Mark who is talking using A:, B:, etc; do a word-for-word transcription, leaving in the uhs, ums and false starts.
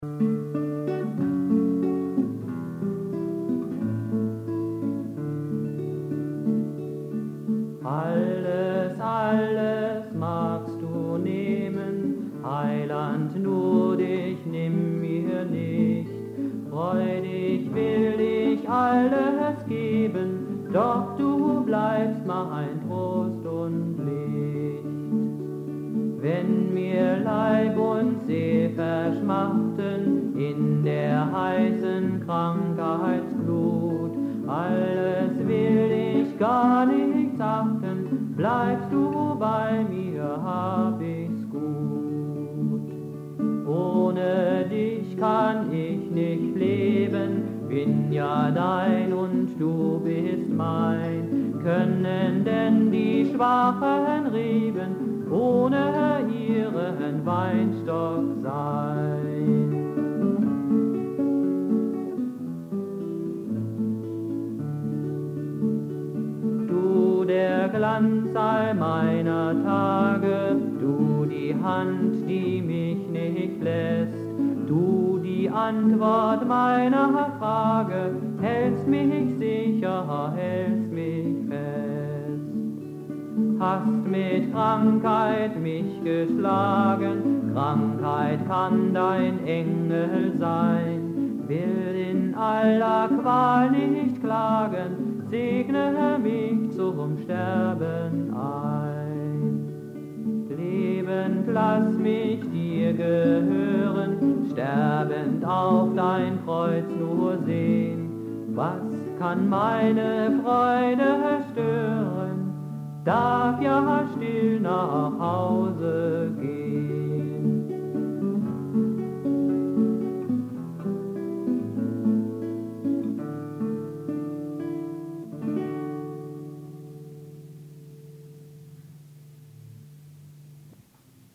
A: Alles, alles magst du nehmen, Heiland, nur dich nimm mir nicht. Freudig will ich alles geben, doch du bleibst mein Trost und Licht. Wenn mir Leib und Seel verschmachten in der heißen Krankheitsglut, alles will ich gar nichts achten, bleibst du bei mir, hab ich's gut. Ohne dich kann ich nicht leben, bin ja dein und du bist mein. Können denn die schwachen Reben ohne ihren Weinstock sein? Du der Glanz all meiner Tage, du die Hand, die mich nicht lässt, du die Antwort meiner Frage, hältst mich sicher, hältst mich fest. Hast mit Krankheit mich geschlagen, Krankheit kann dein Engel sein, will in aller Qual nicht klagen, segne mich zum Sterben ein. Lebend lass mich dir gehören, sterbend auf dein Kreuz nur sehen. Was kann meine Freude stören? Darf ja still nach Hause gehen.